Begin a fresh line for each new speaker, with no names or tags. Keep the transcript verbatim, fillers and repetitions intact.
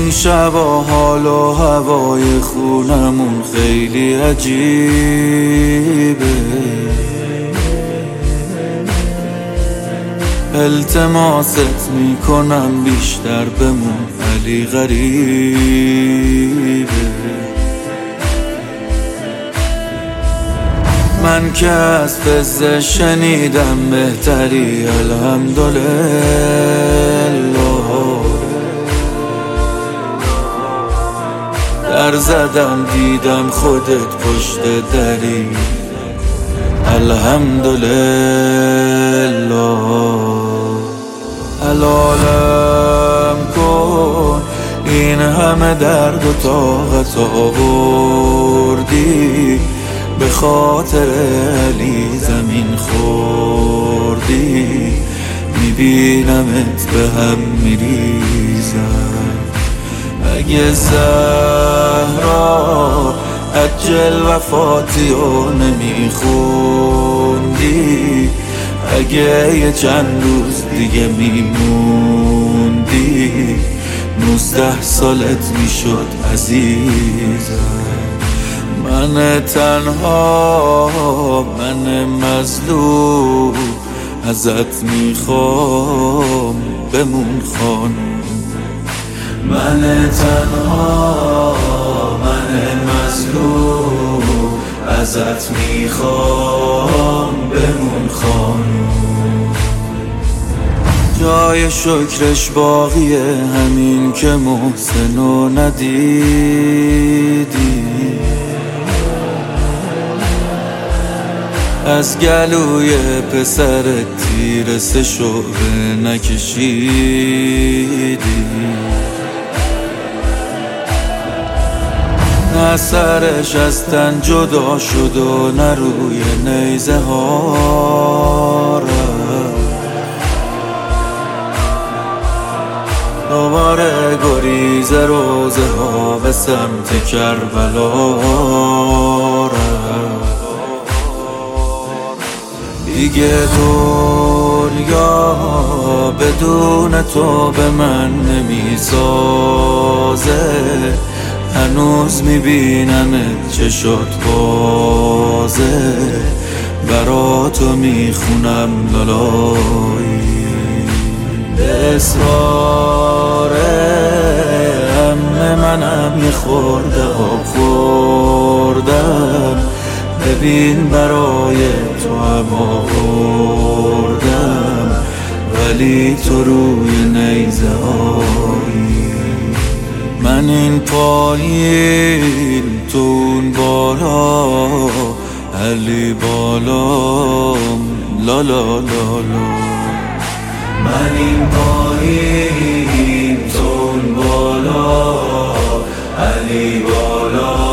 این شبا حال و هوای خونمون خیلی عجیبه. التماست میکنم بیشتر بمون ولی غریبه. من که از فزه شنیدم بهتری الحمدلله. در زدم دیدم خودت پشت دری الحمدلله. حلالم کن این همه درد و طاقت آوردی، به خاطر علی زمین خوردی. میبینمت به هم میریزم. اگه زهرا عجل وفاتی رو نمیخوندی، اگه یه چند روز دیگه میموندی، نوزده سالت میشد عزیزم. من تنها، من مظلوم، ازت میخوام بمون خانم. من تنها، من مظلوم، ازت میخوام بمون خانم. جای شکرش باقیه همین که محسنو ندیدی، از گلوی پسر تیر سه شعبه نکشیدی. نه سرش از تن جدا شد و نه روی نیزه ها رفت. دوباره گریز روزه ها به سمت کربلا رفت. دیگه دنیا بدون تو به من نمیسازه. هنوز میبینمت چشات بازه، برا تو میخونم لالایی. به اصرار عمه منم یه خورده آب خوردم. ببین برای تو هم آوردم، ولی تو روی نیزه هایی. من این پایین تو اون بالا، علی بالام لا لا لا لا. من این پایین تو اون بالا، علی بالا.